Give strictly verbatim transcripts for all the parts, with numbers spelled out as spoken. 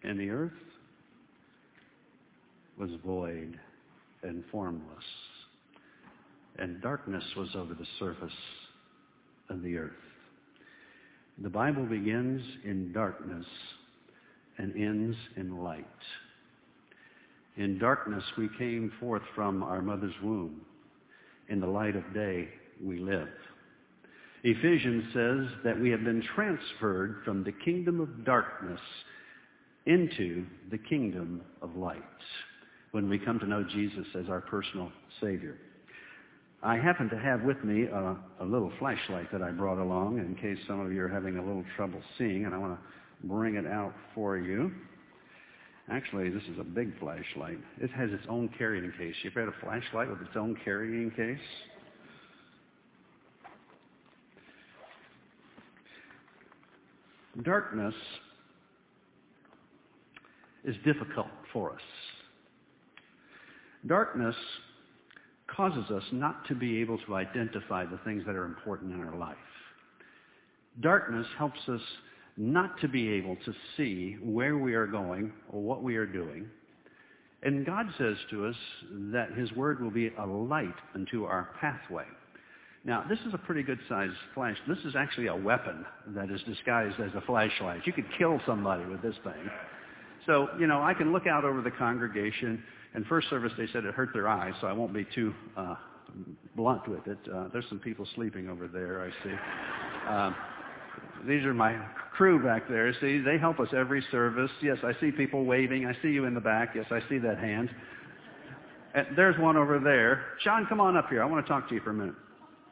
and the earth was void and formless, and darkness was over the surface of the earth. The Bible begins in darkness and ends in light. In darkness we came forth from our mother's womb. In the light of day we live. Ephesians says that we have been transferred from the kingdom of darkness into the kingdom of light when we come to know Jesus as our personal Savior. I happen to have with me a, a little flashlight that I brought along in case some of you are having a little trouble seeing, and I want to bring it out for you. Actually, this is a big flashlight. It has its own carrying case. You ever had a flashlight with its own carrying case? Darkness is difficult for us. Darkness causes us not to be able to identify the things that are important in our life. Darkness helps us not to be able to see where we are going or what we are doing. And God says to us that His Word will be a light unto our pathway. Now, this is a pretty good-sized flash. This is actually a weapon that is disguised as a flashlight. You could kill somebody with this thing. So, you know, I can look out over the congregation. In first service, they said it hurt their eyes, so I won't be too uh, blunt with it. Uh, there's some people sleeping over there, I see. Uh, these are my crew back there. See, they help us every service. Yes, I see people waving. I see you in the back. Yes, I see that hand. And there's one over there. Sean, come on up here. I want to talk to you for a minute.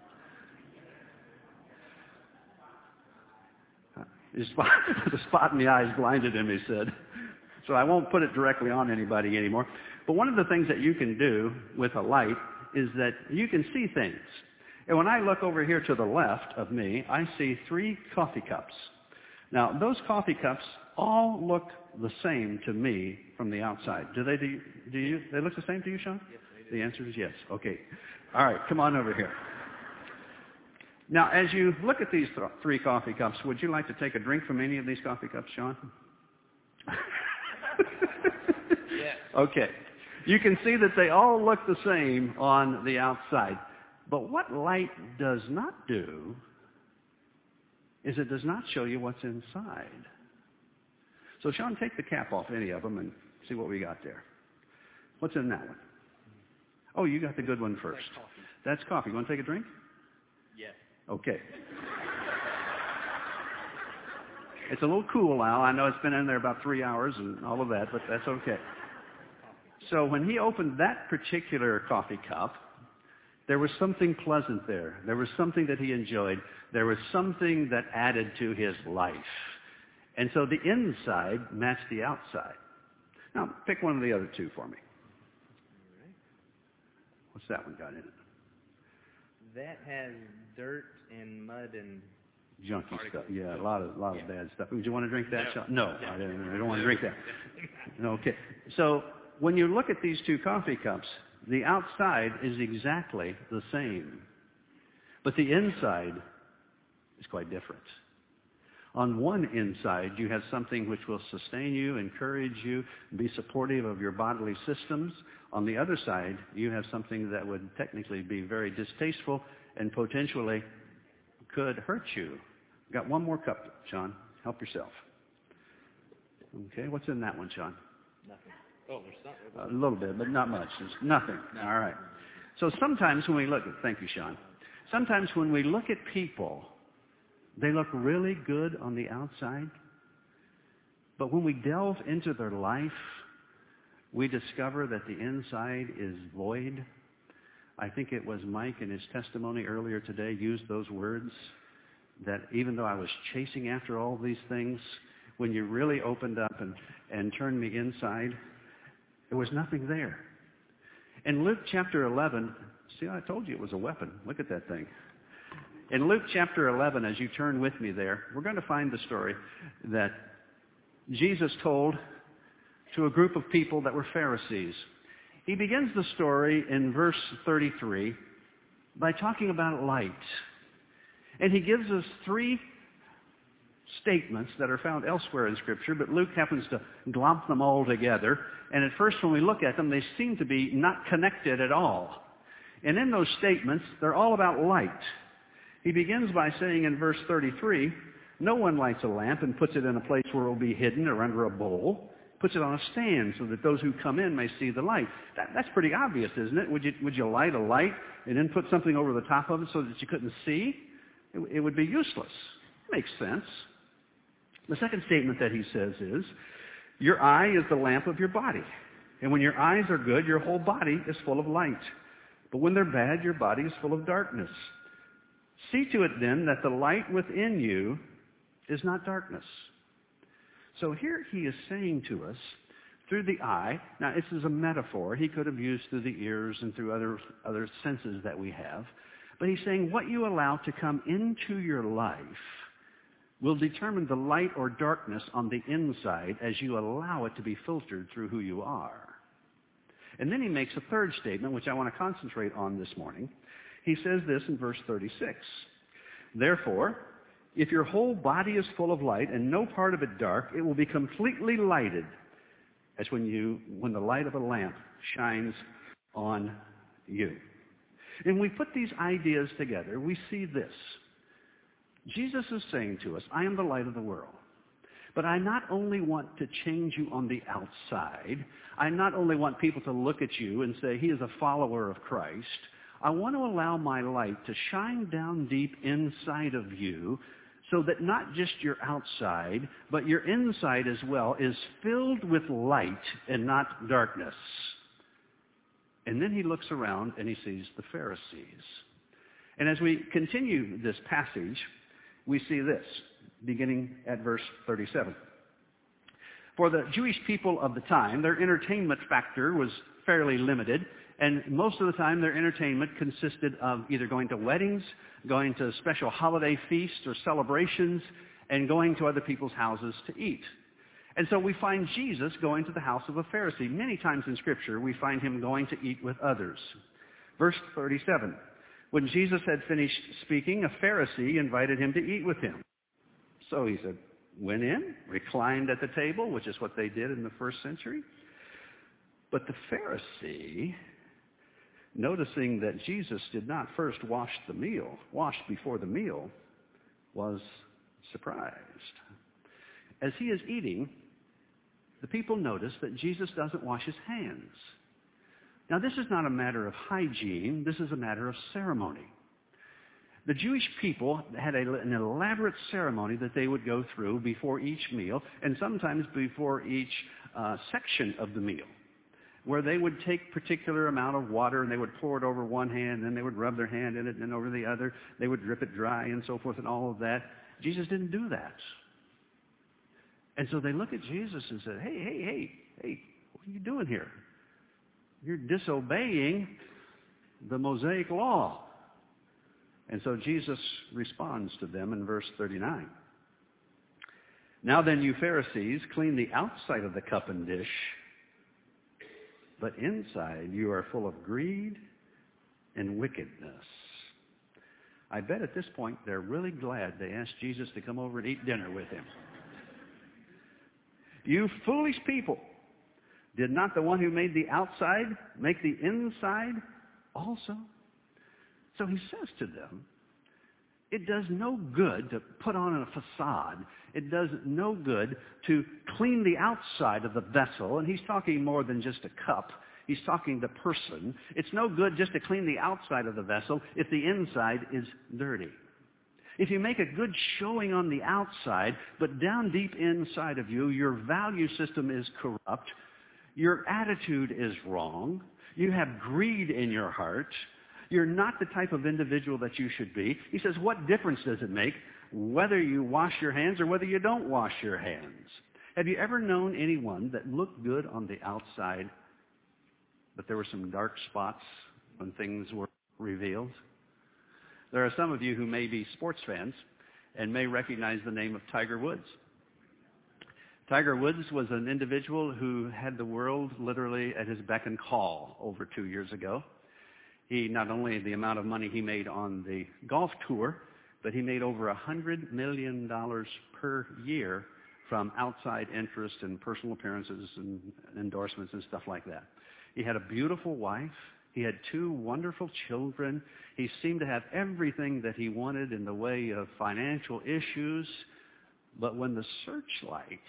The spot, the spot in the eyes blinded him, he said. So I won't put it directly on anybody anymore. But one of the things that you can do with a light is that you can see things. And when I look over here to the left of me, I see three coffee cups. Now, those coffee cups all look the same to me from the outside. Do they? Do you? Do you they look the same to you, Sean? Yes, they do. The answer is yes. Okay. All right, come on over here. Now, as you look at these th- three coffee cups, would you like to take a drink from any of these coffee cups, Sean? Yes. Okay. You can see that they all look the same on the outside. But what light does not do is it does not show you what's inside. So, Sean, take the cap off any of them and see what we got there. What's in that one? Oh, you got the good one first. That's coffee. That's coffee. You want to take a drink? Yes. Okay. It's a little cool now. I know it's been in there about three hours and all of that, but that's okay. So when he opened that particular coffee cup, there was something pleasant there. There was something that he enjoyed. There was something that added to his life. And so the inside matched the outside. Now, pick one of the other two for me. All right. What's that one got in it? That has dirt and mud and Junky particles. stuff. Yeah, a lot of a lot Yeah. of bad stuff. Would you want to drink that, No. Sean? No, I don't, I don't want to drink that. Okay. So when you look at these two coffee cups, the outside is exactly the same, but the inside is quite different. On one inside, you have something which will sustain you, encourage you, be supportive of your bodily systems. On the other side, you have something that would technically be very distasteful and potentially could hurt you. Got one more cup, Sean. Help yourself. Okay, what's in that one, Sean? nothing. Oh, there's something. A little bit, but not much. There's nothing. All right. So sometimes when we look at, thank you, Sean. Sometimes when we look at people, they look really good on the outside, but when we delve into their life, we discover that the inside is void. I think it was Mike in his testimony earlier today used those words, that even though I was chasing after all these things, when you really opened up and, and turned me inside, there was nothing there. In Luke chapter eleven, see, I told you it was a weapon. Look at that thing. In Luke chapter eleven, as you turn with me there, we're going to find the story that Jesus told to a group of people that were Pharisees. He begins the story in verse thirty-three by talking about light. And he gives us three statements that are found elsewhere in Scripture, but Luke happens to glomp them all together. And at first when we look at them, they seem to be not connected at all. And in those statements, they're all about light. He begins by saying in verse thirty-three, no one lights a lamp and puts it in a place where it will be hidden or under a bowl. Puts it on a stand so that those who come in may see the light. That, that's pretty obvious, isn't it? Would you, would you light a light and then put something over the top of it so that you couldn't see? It, it would be useless. Makes sense. The second statement that he says is, your eye is the lamp of your body. And when your eyes are good, your whole body is full of light. But when they're bad, your body is full of darkness. See to it then that the light within you is not darkness. So here he is saying to us, through the eye, now this is a metaphor, he could have used through the ears and through other, other senses that we have, but he's saying what you allow to come into your life will determine the light or darkness on the inside as you allow it to be filtered through who you are. And then he makes a third statement, which I want to concentrate on this morning. He says this in verse thirty-six, therefore, if your whole body is full of light and no part of it dark, it will be completely lighted, as when you, when the light of a lamp shines on you. And we put these ideas together, we see this. Jesus is saying to us, I am the light of the world. But I not only want to change you on the outside, I not only want people to look at you and say, he is a follower of Christ. I want to allow my light to shine down deep inside of you so that not just your outside, but your inside as well is filled with light and not darkness. And then he looks around and he sees the Pharisees. And as we continue this passage, we see this, beginning at verse thirty-seven. For the Jewish people of the time, their entertainment factor was fairly limited, and most of the time their entertainment consisted of either going to weddings, going to special holiday feasts or celebrations, and going to other people's houses to eat. And so we find Jesus going to the house of a Pharisee. Many times in Scripture we find him going to eat with others. Verse thirty-seven. When Jesus had finished speaking, a Pharisee invited him to eat with him. So he said, went in, reclined at the table, which is what they did in the first century. But the Pharisee, noticing that Jesus did not first wash the meal, wash before the meal, was surprised. As he is eating, the people notice that Jesus doesn't wash his hands. Now, this is not a matter of hygiene. This is a matter of ceremony. The Jewish people had a, an elaborate ceremony that they would go through before each meal, and sometimes before each uh, section of the meal, where they would take particular amount of water and they would pour it over one hand, then they would rub their hand in it, and then over the other. They would drip it dry and so forth and all of that. Jesus didn't do that. And so they look at Jesus and said, hey, hey, hey, hey, what are you doing here? You're disobeying the Mosaic law. And so Jesus responds to them in verse thirty-nine. Now then, you Pharisees, clean the outside of the cup and dish, but inside you are full of greed and wickedness. I bet at this point they're really glad they asked Jesus to come over and eat dinner with him. You foolish people, did not the one who made the outside make the inside also? So he says to them, it does no good to put on a facade. It does no good to clean the outside of the vessel. And he's talking more than just a cup. He's talking the person. It's no good just to clean the outside of the vessel if the inside is dirty. If you make a good showing on the outside, but down deep inside of you, your value system is corrupt, your attitude is wrong, you have greed in your heart, you're not the type of individual that you should be. He says, what difference does it make whether you wash your hands or whether you don't wash your hands? Have you ever known anyone that looked good on the outside, but there were some dark spots when things were revealed? There are some of you who may be sports fans and may recognize the name of Tiger Woods. Tiger Woods was an individual who had the world literally at his beck and call over two years ago. He, not only the amount of money he made on the golf tour, but he made over one hundred million dollars per year from outside interest and personal appearances and endorsements and stuff like that. He had a beautiful wife. He had two wonderful children. He seemed to have everything that he wanted in the way of financial issues. But when the searchlight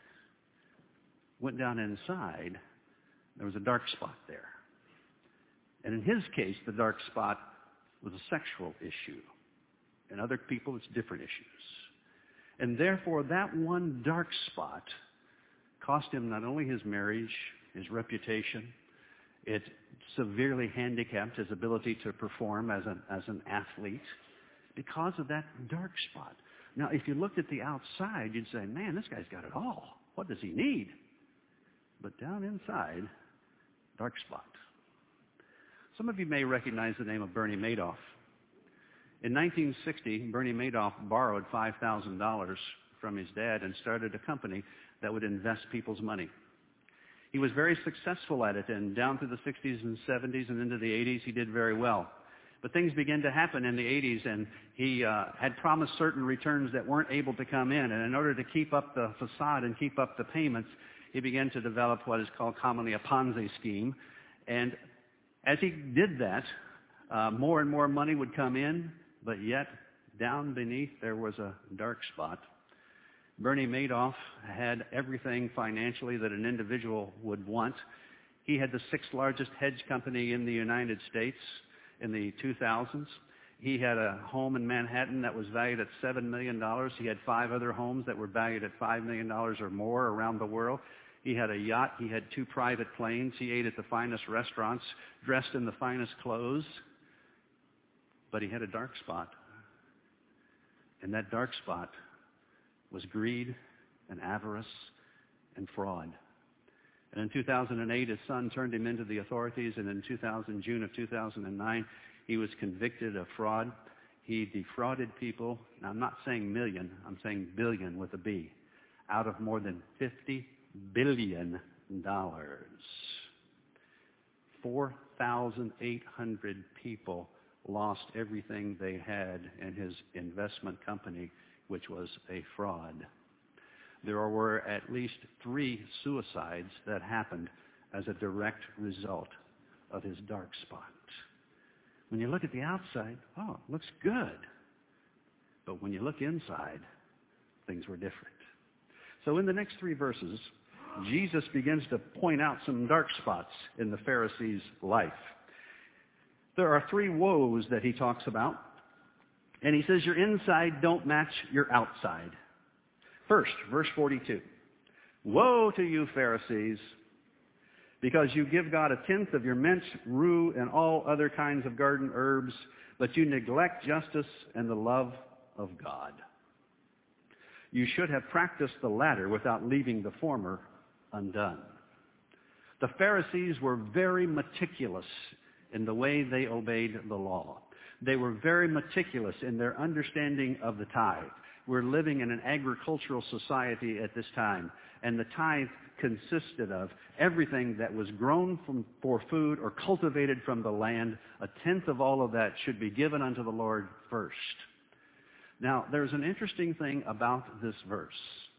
went down inside, there was a dark spot there. And in his case, the dark spot was a sexual issue. In other people, it's different issues. And therefore, that one dark spot cost him not only his marriage, his reputation, it severely handicapped his ability to perform as an, as an athlete because of that dark spot. Now, if you looked at the outside, you'd say, man, this guy's got it all. What does he need? But down inside, dark spot. Some of you may recognize the name of Bernie Madoff. In nineteen sixty, Bernie Madoff borrowed five thousand dollars from his dad and started a company that would invest people's money. He was very successful at it, and down through the sixties and seventies and into the eighties, he did very well. But things began to happen in the eighties, and he uh, had promised certain returns that weren't able to come in. And in order to keep up the facade and keep up the payments, he began to develop what is called commonly a Ponzi scheme. And as he did that, uh, more and more money would come in, but yet down beneath there was a dark spot. Bernie Madoff had everything financially that an individual would want. He had the sixth largest hedge company in the United States in the two thousands. He had a home in Manhattan that was valued at seven million dollars. He had five other homes that were valued at five million dollars or more around the world. He had a yacht. He had two private planes. He ate at the finest restaurants, dressed in the finest clothes. But he had a dark spot. And that dark spot was greed and avarice and fraud. And in two thousand eight, his son turned him into the authorities, and in two thousand, June of two thousand nine, he was convicted of fraud. He defrauded people, now I'm not saying million, I'm saying billion with a B, out of more than fifty billion dollars. four thousand eight hundred people lost everything they had in his investment company, which was a fraud. There were at least three suicides that happened as a direct result of his dark spot. When you look at the outside, oh, it looks good. But when you look inside, things were different. So in the next three verses, Jesus begins to point out some dark spots in the Pharisees' life. There are three woes that he talks about. And he says your inside don't match your outside. First, verse forty-two. Woe to you, Pharisees, because you give God a tenth of your mint, rue, and all other kinds of garden herbs, but you neglect justice and the love of God. You should have practiced the latter without leaving the former undone. The Pharisees were very meticulous in the way they obeyed the law. They were very meticulous in their understanding of the tithe. We're living in an agricultural society at this time, and the tithe consisted of everything that was grown from, for food or cultivated from the land. A tenth of all of that should be given unto the Lord first. Now, there's an interesting thing about this verse.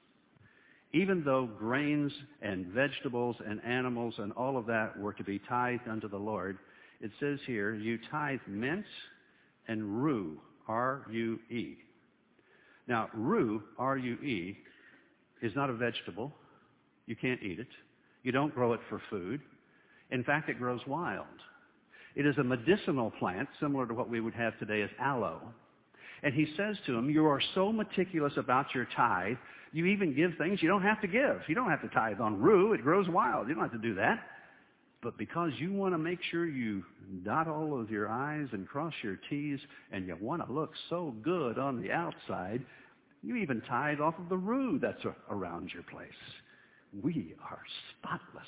Even though grains and vegetables and animals and all of that were to be tithed unto the Lord, it says here, you tithe mint and rue, R U E. Now, rue, R U E, is not a vegetable. You can't eat it. You don't grow it for food. In fact, it grows wild. It is a medicinal plant, similar to what we would have today as aloe. And he says to him, you are so meticulous about your tithe, you even give things you don't have to give. You don't have to tithe on rue. It grows wild. You don't have to do that. But because you want to make sure you dot all of your I's and cross your T's, and you want to look so good on the outside, you even tithe off of the rue that's around your place. We are spotless.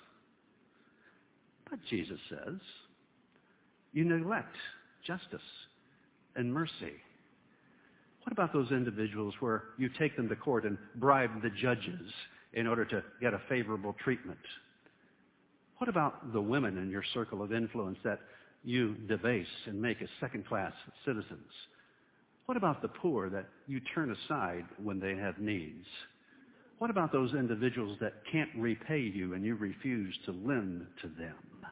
But Jesus says, you neglect justice and mercy. What about those individuals where you take them to court and bribe the judges in order to get a favorable treatment? What about the women in your circle of influence that you debase and make as second-class citizens? What about the poor that you turn aside when they have needs? What about those individuals that can't repay you and you refuse to lend to them?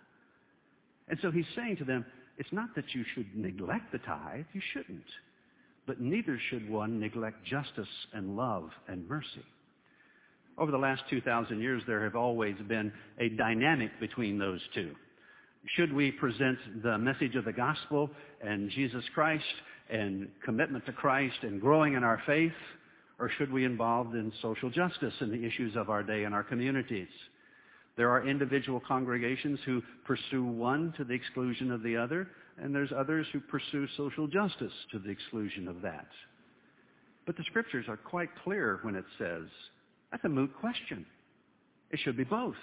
And so he's saying to them, it's not that you should neglect the tithe. You shouldn't. But neither should one neglect justice and love and mercy. Over the last two thousand years, there have always been a dynamic between those two. Should we present the message of the gospel and Jesus Christ and commitment to Christ and growing in our faith, or should we be involved in social justice and the issues of our day in our communities? There are individual congregations who pursue one to the exclusion of the other, and there's others who pursue social justice to the exclusion of that. But the scriptures are quite clear when it says, that's a moot question. It should be both.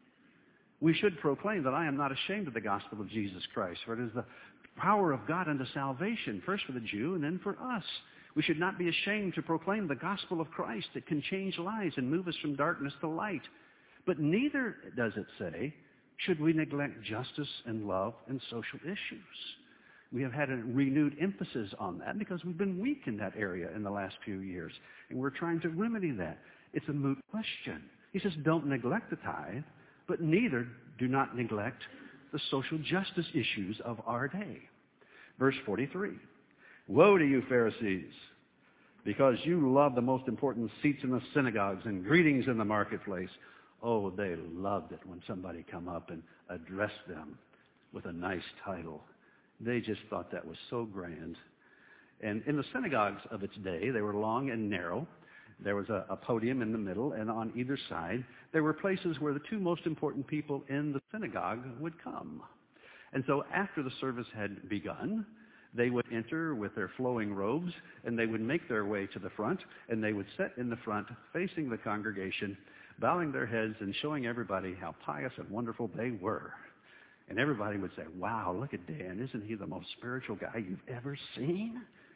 We should proclaim that I am not ashamed of the gospel of Jesus Christ, for it is the power of God unto salvation, first for the Jew and then for us. We should not be ashamed to proclaim the gospel of Christ that can change lives and move us from darkness to light. But neither, does it say, should we neglect justice and love and social issues. We have had a renewed emphasis on that because we've been weak in that area in the last few years, and we're trying to remedy that. It's a moot question. He says, don't neglect the tithe, but neither do not neglect the social justice issues of our day. Verse forty-three, woe to you, Pharisees, because you love the most important seats in the synagogues and greetings in the marketplace. Oh, they loved it when somebody come up and addressed them with a nice title. They just thought that was so grand. And in the synagogues of its day, they were long and narrow. There was a, a podium in the middle, and on either side, there were places where the two most important people in the synagogue would come. And so after the service had begun, they would enter with their flowing robes, and they would make their way to the front, and they would sit in the front facing the congregation, bowing their heads and showing everybody how pious and wonderful they were. And everybody would say, wow, look at Dan. Isn't he the most spiritual guy you've ever seen?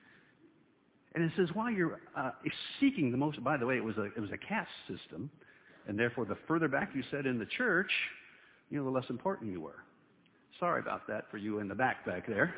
And it says, while you're uh, seeking the most, by the way, it was a it was a caste system, and therefore the further back you sat in the church, you know, the less important you were. Sorry about that for you in the back back there.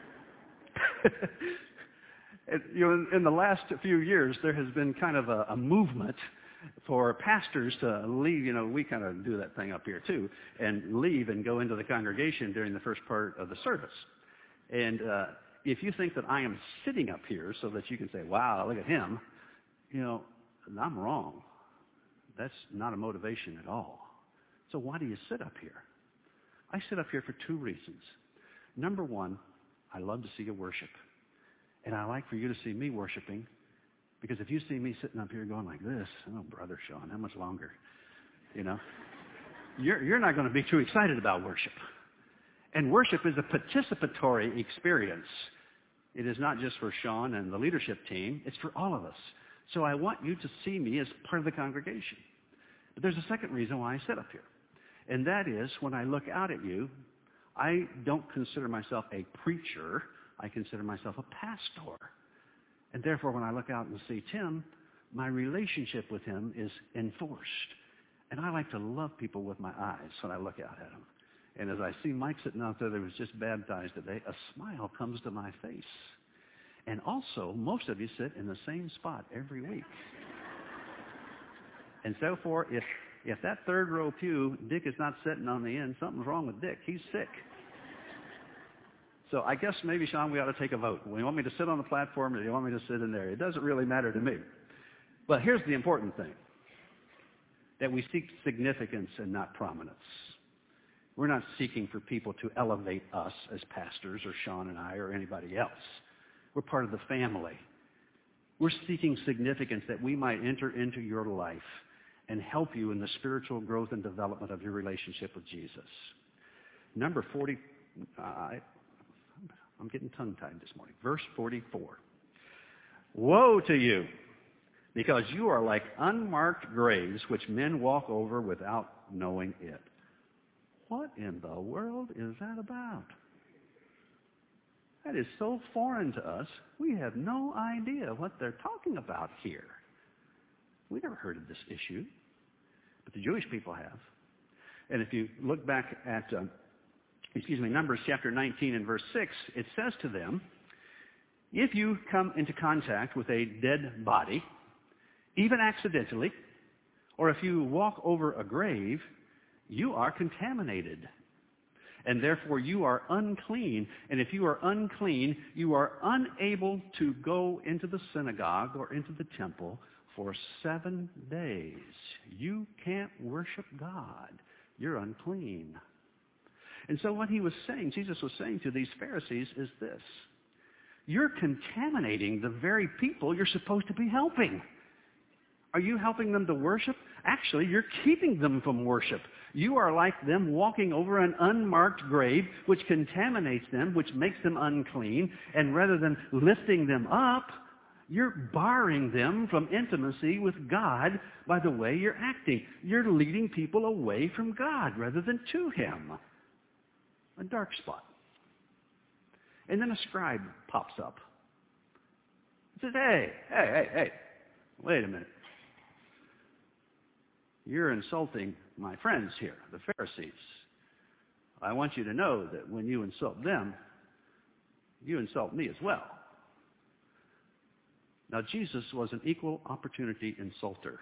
And, you know, in, in the last few years, there has been kind of a, a movement for pastors to leave. You know, we kind of do that thing up here too, and leave and go into the congregation during the first part of the service. And uh, if you think that I am sitting up here so that you can say, wow, look at him, you know, I'm wrong. That's not a motivation at all. So why do you sit up here? I sit up here for two reasons. Number one, I love to see you worship. And I like for you to see me worshiping, because if you see me sitting up here going like this, oh, Brother Sean, how much longer? You know, you're, you're not going to be too excited about worship. And worship is a participatory experience. It is not just for Sean and the leadership team. It's for all of us. So I want you to see me as part of the congregation. But there's a second reason why I sit up here. And that is, when I look out at you, I don't consider myself a preacher. I consider myself a pastor. And therefore, when I look out and see Tim, my relationship with him is enforced. And I like to love people with my eyes when I look out at them. And as I see Mike sitting out there that was just baptized today, a smile comes to my face. And also, most of you sit in the same spot every week. And so forth, if, if that third row pew, Dick is not sitting on the end, something's wrong with Dick. He's sick. So I guess maybe, Sean, we ought to take a vote. Do you want me to sit on the platform or do you want me to sit in there? It doesn't really matter to me. But here's the important thing, that we seek significance and not prominence. We're not seeking for people to elevate us as pastors or Sean and I or anybody else. We're part of the family. We're seeking significance that we might enter into your life and help you in the spiritual growth and development of your relationship with Jesus. Number forty, uh, I'm getting tongue-tied this morning. Verse forty-four. Woe to you, because you are like unmarked graves which men walk over without knowing it. What in the world is that about? That is so foreign to us, we have no idea what they're talking about here. We never heard of this issue, but the Jewish people have. And if you look back at, um, excuse me, Numbers chapter nineteen and verse six, it says to them, If you come into contact with a dead body, even accidentally, or if you walk over a grave, you are contaminated. And therefore you are unclean. And if you are unclean, you are unable to go into the synagogue or into the temple for seven days. You can't worship God. You're unclean. And so what he was saying, Jesus was saying to these Pharisees is this: you're contaminating the very people you're supposed to be helping. Are you helping them to worship? Actually, you're keeping them from worship. You are like them walking over an unmarked grave, which contaminates them, which makes them unclean, and rather than lifting them up, you're barring them from intimacy with God by the way you're acting. You're leading people away from God rather than to Him. A dark spot. And then a scribe pops up. He says, hey, hey, hey, hey, wait a minute. You're insulting my friends here, the Pharisees. I want you to know that when you insult them, you insult me as well. Now, Jesus was an equal opportunity insulter.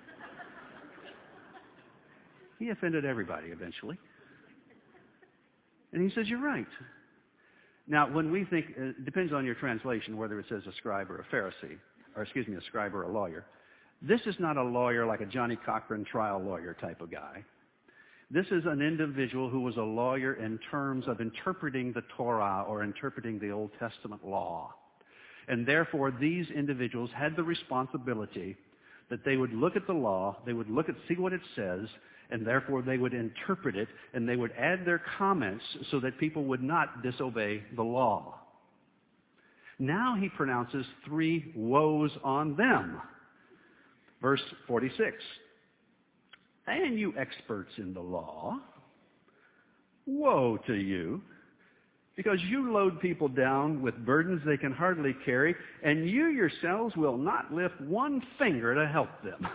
He offended everybody eventually. And he says, you're right. Now, when we think, it depends on your translation, whether it says a scribe or a Pharisee, or excuse me, a scribe or a lawyer. This is not a lawyer like a Johnny Cochran trial lawyer type of guy. This is an individual who was a lawyer in terms of interpreting the Torah or interpreting the Old Testament law. And therefore, these individuals had the responsibility that they would look at the law, they would look at, see what it says, and therefore they would interpret it, and they would add their comments so that people would not disobey the law. Now he pronounces three woes on them. Verse forty-six. And you experts in the law, woe to you, because you load people down with burdens they can hardly carry, and you yourselves will not lift one finger to help them.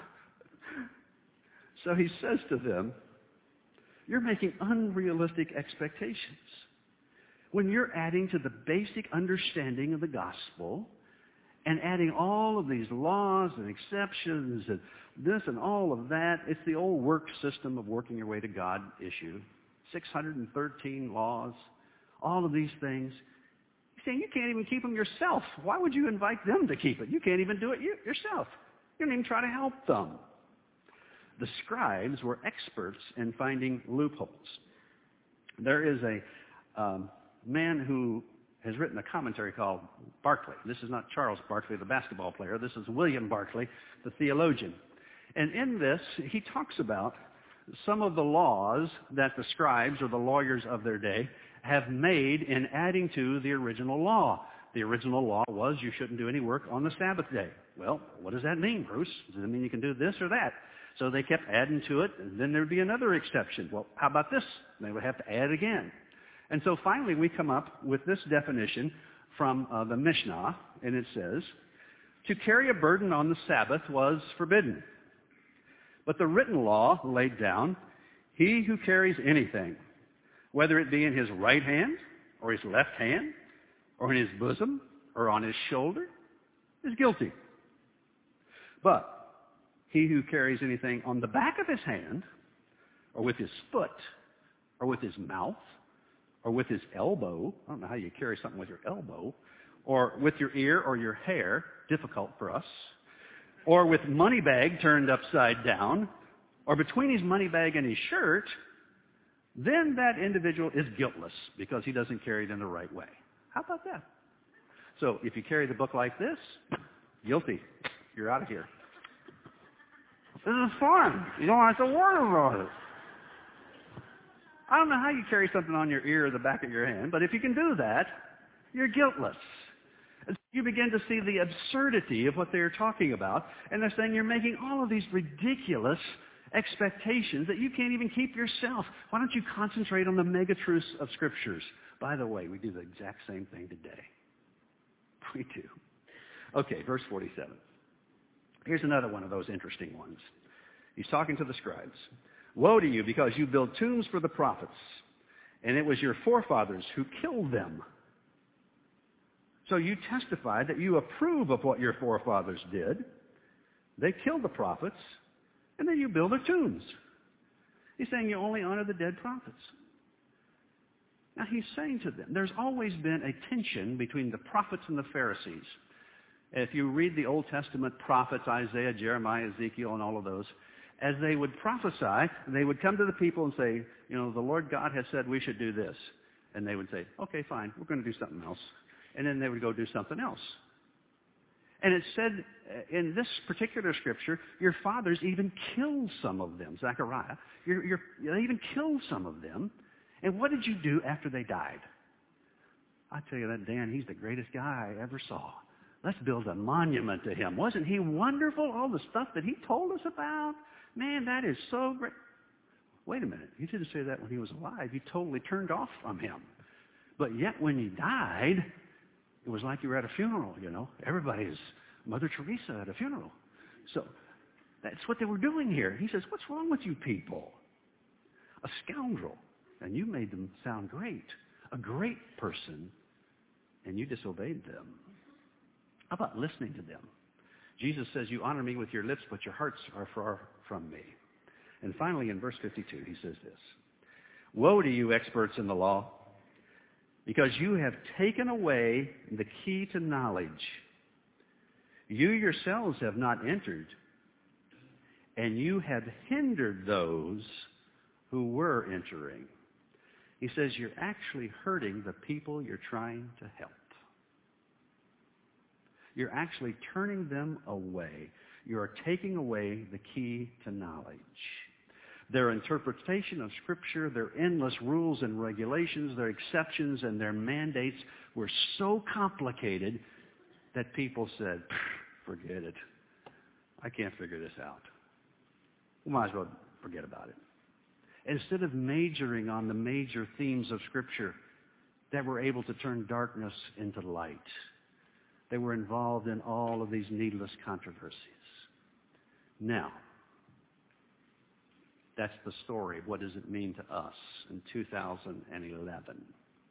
So he says to them, you're making unrealistic expectations. When you're adding to the basic understanding of the gospel and adding all of these laws and exceptions and this and all of that, it's the old work system of working your way to God issue. six hundred thirteen laws, all of these things. He's saying you can't even keep them yourself. Why would you invite them to keep it? You can't even do it you, yourself. You don't even try to help them. The scribes were experts in finding loopholes. There is a um, man who has written a commentary called Barclay. This is not Charles Barkley, the basketball player. This is William Barclay, the theologian. And in this, he talks about some of the laws that the scribes or the lawyers of their day have made in adding to the original law. The original law was you shouldn't do any work on the Sabbath day. Well, what does that mean, Bruce? Does it mean you can do this or that? So they kept adding to it, and then there would be another exception. Well, how about this? They would have to add again. And so finally we come up with this definition from uh, the Mishnah, and it says, to carry a burden on the Sabbath was forbidden. But the written law laid down, he who carries anything, whether it be in his right hand or his left hand or in his bosom or on his shoulder, is guilty. But he who carries anything on the back of his hand or with his foot or with his mouth or with his elbow, I don't know how you carry something with your elbow, or with your ear or your hair, difficult for us, or with money bag turned upside down, or between his money bag and his shirt, then that individual is guiltless because he doesn't carry it in the right way. How about that? So if you carry the book like this, guilty. You're out of here. This is fun. You don't have to worry about it. I don't know how you carry something on your ear or the back of your hand, but if you can do that, you're guiltless. And so you begin to see the absurdity of what they're talking about, and they're saying you're making all of these ridiculous expectations that you can't even keep yourself. Why don't you concentrate on the mega truths of Scriptures? By the way, we do the exact same thing today. We do. Okay, verse forty-seven. Here's another one of those interesting ones. He's talking to the scribes. Woe to you, because you build tombs for the prophets, and it was your forefathers who killed them. So you testify that you approve of what your forefathers did. They killed the prophets, and then you build their tombs. He's saying you only honor the dead prophets. Now he's saying to them, there's always been a tension between the prophets and the Pharisees. If you read the Old Testament prophets, Isaiah, Jeremiah, Ezekiel, and all of those, as they would prophesy, they would come to the people and say, you know, the Lord God has said we should do this. And they would say, okay, fine, we're going to do something else. And then they would go do something else. And it said in this particular scripture, your fathers even killed some of them, Zechariah. You're, you're, they even killed some of them. And what did you do after they died? I tell you that, Dan, he's the greatest guy I ever saw. Let's build a monument to him. Wasn't he wonderful? All the stuff that he told us about? Man, that is so great. Wait a minute. You didn't say that when he was alive. You totally turned off from him. But yet when he died, it was like you were at a funeral, you know. Everybody's Mother Teresa at a funeral. So that's what they were doing here. He says, what's wrong with you people? A scoundrel. And you made them sound great. A great person. And you disobeyed them. How about listening to them? Jesus says, you honor me with your lips, but your hearts are far from me. And finally, in verse fifty-two, he says this. Woe to you, experts in the law, because you have taken away the key to knowledge. You yourselves have not entered, and you have hindered those who were entering. He says you're actually hurting the people you're trying to help. You're actually turning them away. You are taking away the key to knowledge. Their interpretation of Scripture, their endless rules and regulations, their exceptions and their mandates were so complicated that people said, forget it. I can't figure this out. We might as well forget about it. Instead of majoring on the major themes of Scripture that were able to turn darkness into light, they were involved in all of these needless controversies. Now, that's the story. What does it mean to us in two thousand eleven?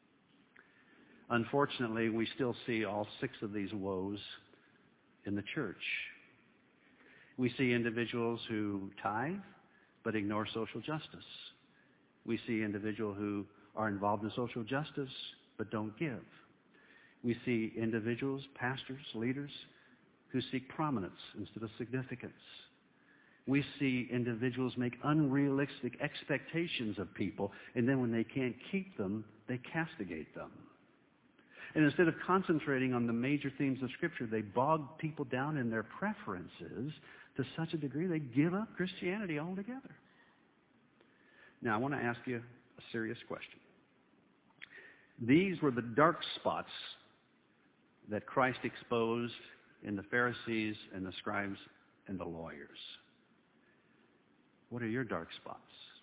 Unfortunately, we still see all six of these woes in the church. We see individuals who tithe but ignore social justice. We see individuals who are involved in social justice but don't give. We see individuals, pastors, leaders, who seek prominence instead of significance. We see individuals make unrealistic expectations of people, and then when they can't keep them, they castigate them. And instead of concentrating on the major themes of Scripture, they bog people down in their preferences to such a degree they give up Christianity altogether. Now, I want to ask you a serious question. These were the dark spots that Christ exposed in the Pharisees and the scribes and the lawyers. What are your dark spots?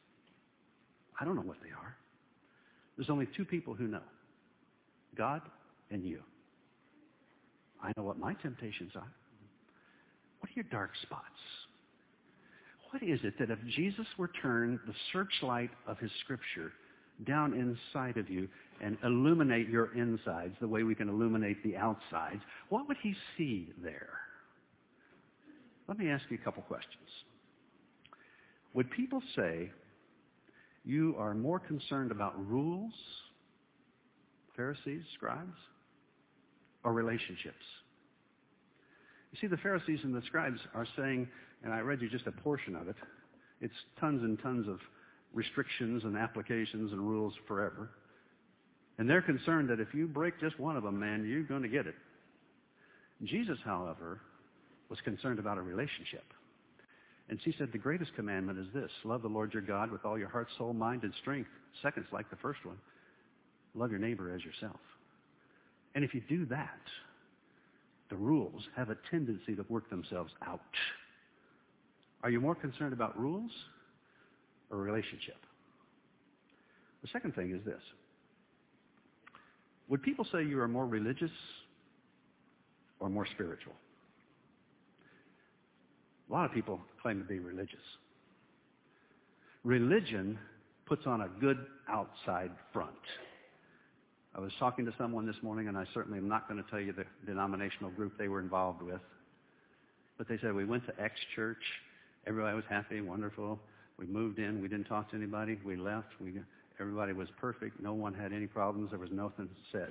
I don't know what they are. There's only two people who know. God and you. I know what my temptations are. What are your dark spots? What is it that if Jesus were turned the searchlight of his Scripture down inside of you and illuminate your insides the way we can illuminate the outsides, what would he see there? Let me ask you a couple questions. Would people say you are more concerned about rules, Pharisees, scribes, or relationships? You see, the Pharisees and the scribes are saying, and I read you just a portion of it, it's tons and tons of restrictions and applications and rules forever. And they're concerned that if you break just one of them, man, you're going to get it. Jesus, however, was concerned about a relationship. And she said the greatest commandment is this: love the Lord your God with all your heart, soul, mind, and strength. Second's like the first one. Love your neighbor as yourself. And if you do that, the rules have a tendency to work themselves out. Are you more concerned about rules or relationship? The second thing is this. Would people say you are more religious or more spiritual? A lot of people claim to be religious. Religion puts on a good outside front. I was talking to someone this morning, and I certainly am not going to tell you the denominational group they were involved with. But they said, we went to X church. Everybody was happy, wonderful. We moved in. We didn't talk to anybody. We left. We, everybody was perfect. No one had any problems. There was nothing said.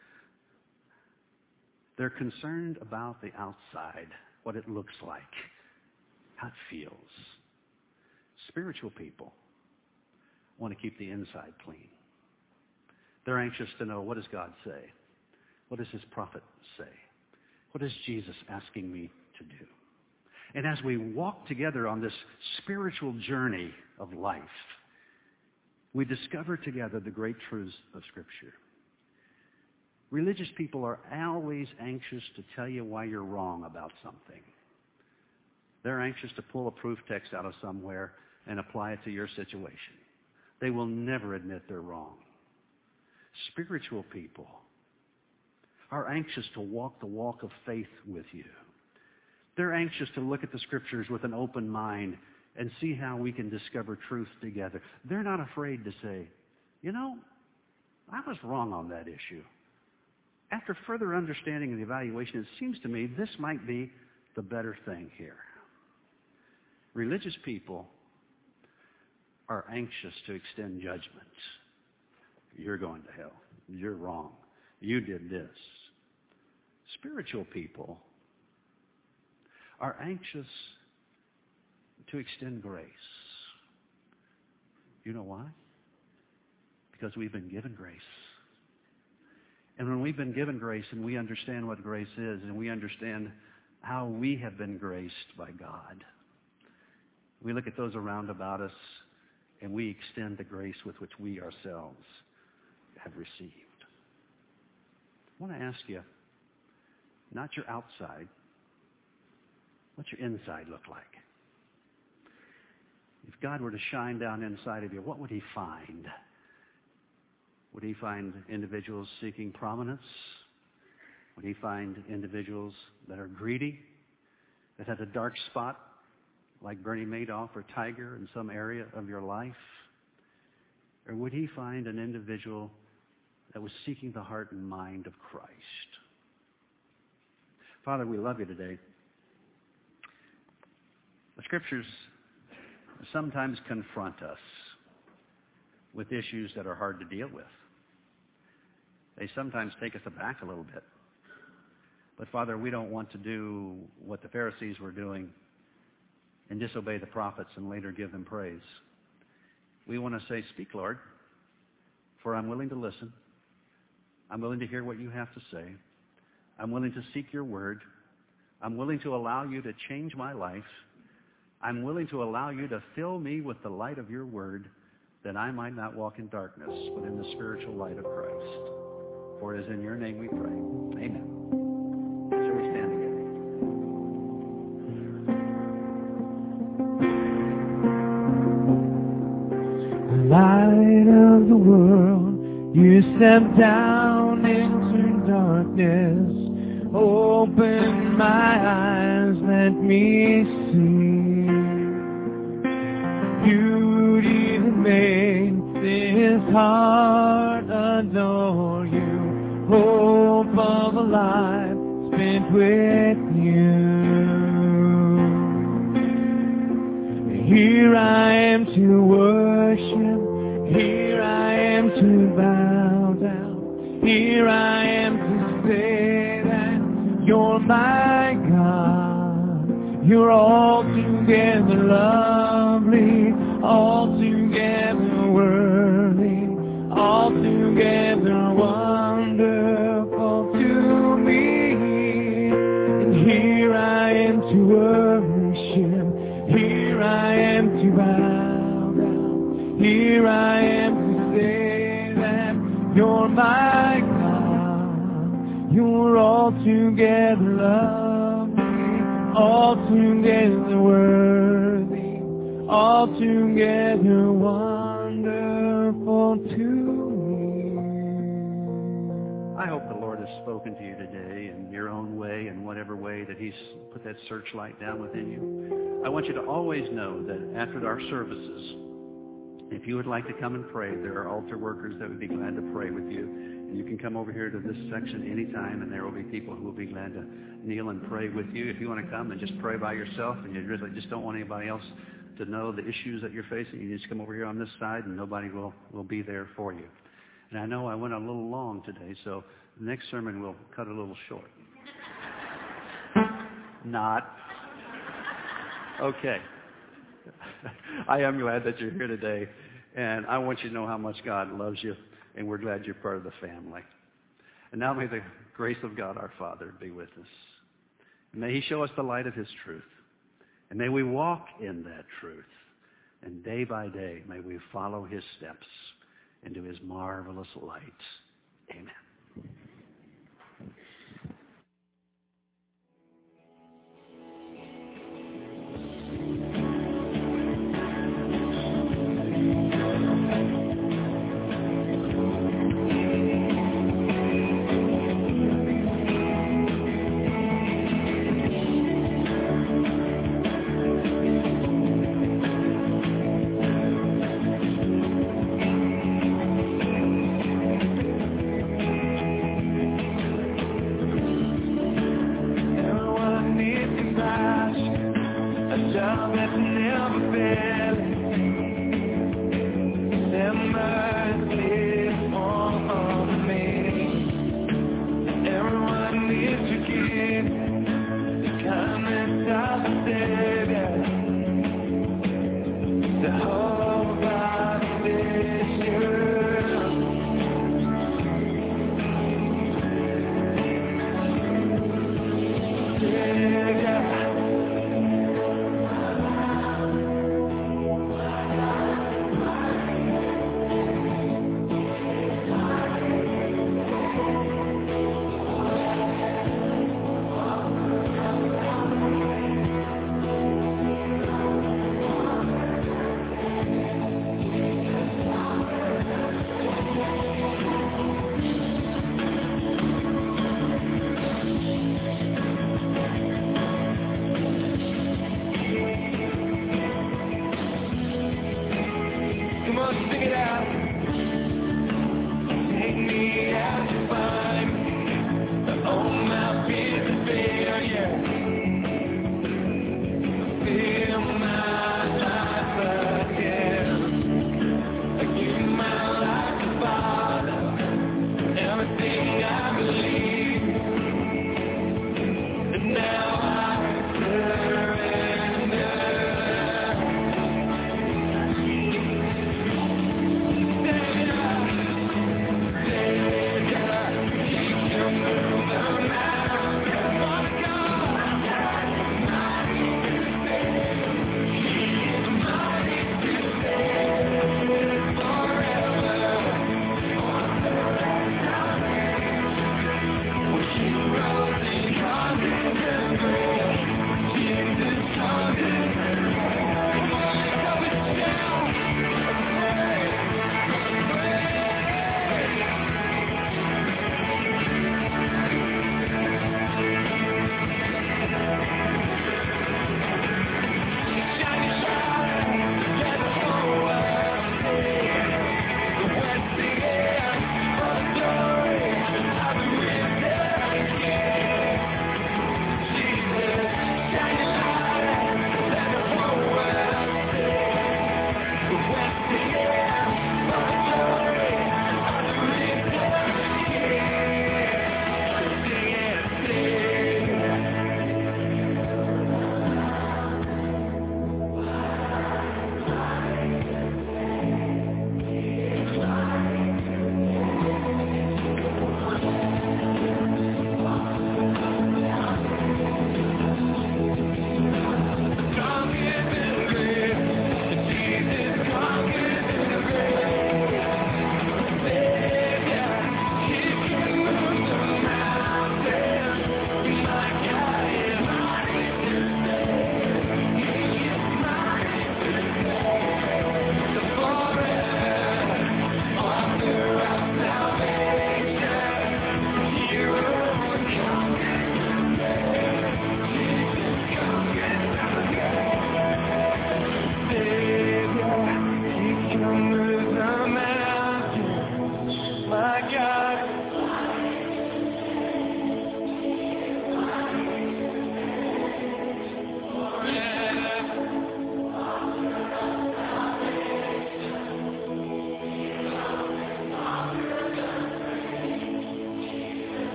They're concerned about the outside, what it looks like, how it feels. Spiritual people want to keep the inside clean. They're anxious to know, what does God say? What does his prophet say? What is Jesus asking me to do? And as we walk together on this spiritual journey of life, we discover together the great truths of Scripture. Religious people are always anxious to tell you why you're wrong about something. They're anxious to pull a proof text out of somewhere and apply it to your situation. They will never admit they're wrong. Spiritual people are anxious to walk the walk of faith with you. They're anxious to look at the Scriptures with an open mind and see how we can discover truth together. They're not afraid to say, you know, I was wrong on that issue. After further understanding and evaluation, it seems to me this might be the better thing here. Religious people are anxious to extend judgment. You're going to hell. You're wrong. You did this. Spiritual people are anxious to extend grace. You know why? Because we've been given grace. And when we've been given grace and we understand what grace is and we understand how we have been graced by God, we look at those around about us and we extend the grace with which we ourselves have received. I want to ask you, not your outside, what's your inside look like? If God were to shine down inside of you, what would he find? Would he find individuals seeking prominence? Would he find individuals that are greedy, that have a dark spot like Bernie Madoff or Tiger in some area of your life? Or would he find an individual that was seeking the heart and mind of Christ? Father, we love you today. The Scriptures sometimes confront us with issues that are hard to deal with. They sometimes take us aback a little bit. But Father, we don't want to do what the Pharisees were doing and disobey the prophets and later give them praise. We want to say, speak, Lord, for I'm willing to listen. I'm willing to hear what you have to say. I'm willing to seek your word. I'm willing to allow you to change my life. I'm willing to allow you to fill me with the light of your word, that I might not walk in darkness, but in the spiritual light of Christ. For it is in your name we pray. Amen. Shall we stand again? Light of the world, you step down into darkness. Open my eyes, let me see beauty that makes this heart adore you. Hope of a life spent with you. Here I am to worship. Here I am to bow down. Here I am to say that you're my God. You're altogether lovely, altogether worthy, altogether wonderful to me. And here I am to worship. Here I am to bow down. Here I am to say that you're my God. You're altogether lovely, altogether worthy, altogether wonderful to me. I hope the Lord has spoken to you today in your own way, in whatever way that he's put that searchlight down within you. I want you to always know that after our services, if you would like to come and pray, there are altar workers that would be glad to pray with you. You can come over here to this section anytime, and there will be people who will be glad to kneel and pray with you. If you want to come and just pray by yourself, and you really just don't want anybody else to know the issues that you're facing, you just come over here on this side, and nobody will, will be there for you. And I know I went a little long today, so the next sermon will cut a little short. Not. Okay. I am glad that you're here today, and I want you to know how much God loves you, and we're glad you're part of the family. And now may the grace of God our Father be with us. And may He show us the light of His truth. And may we walk in that truth. And day by day, may we follow His steps into His marvelous light. Amen.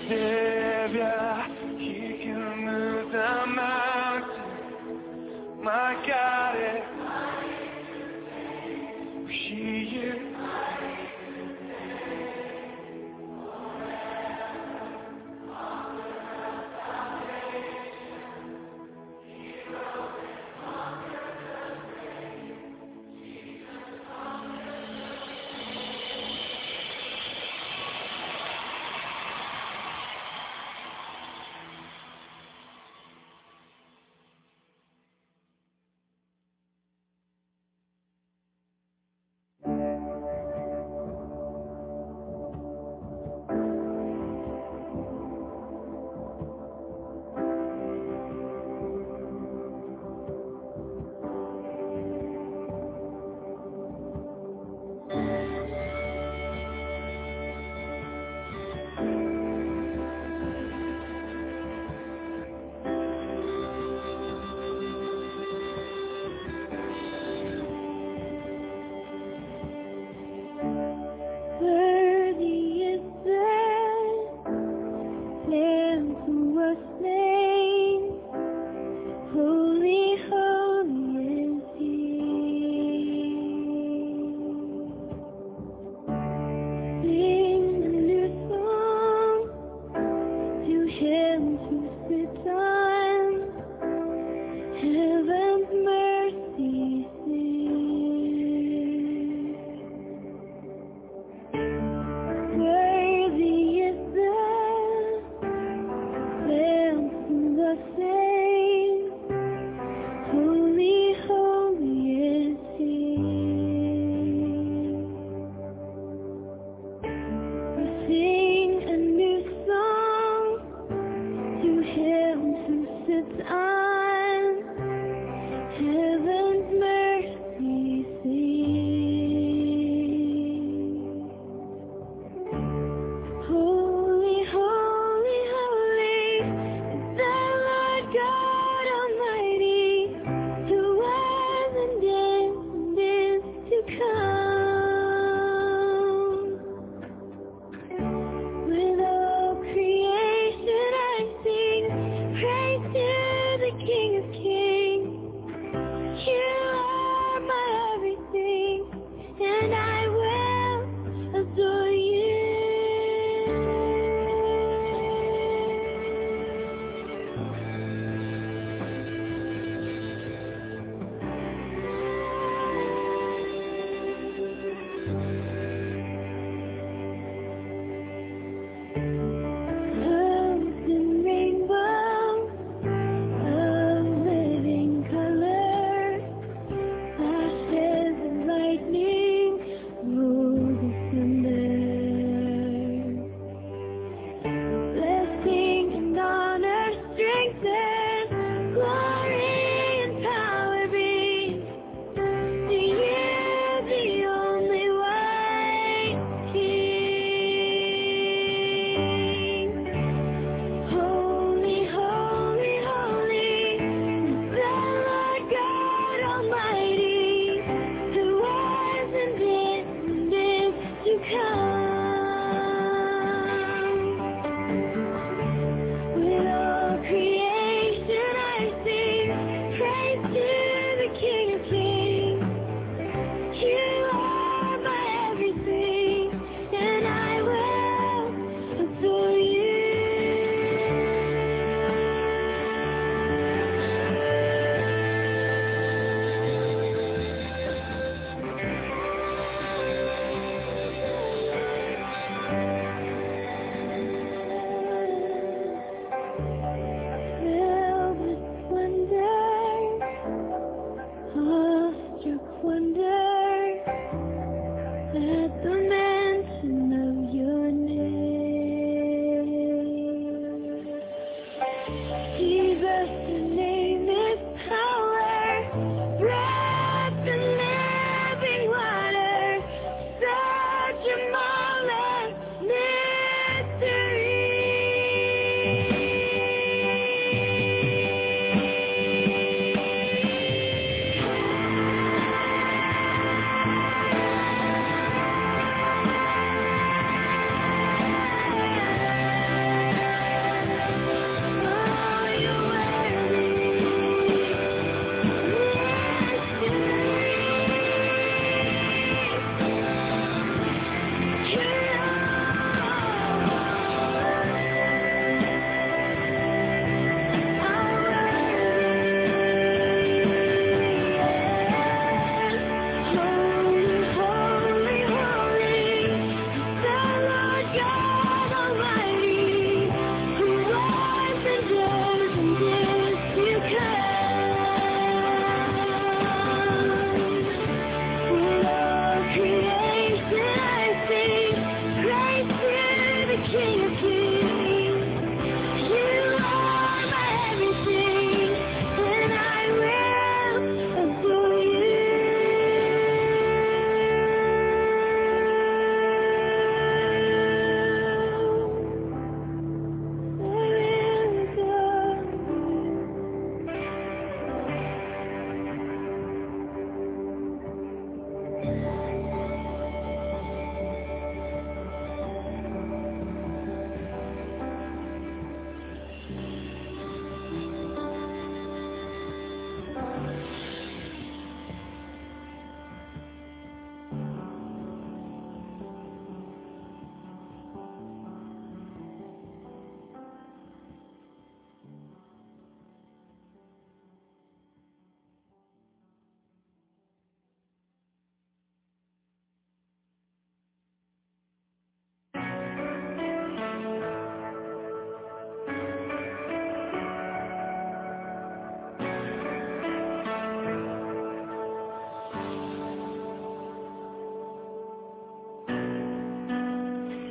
Savior, He can move the mountain. My God is He is.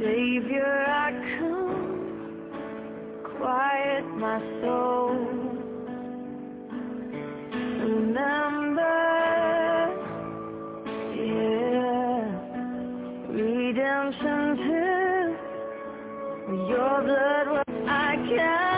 Savior, I come, quiet my soul. Remember, yeah, redemption too. Your blood was I can.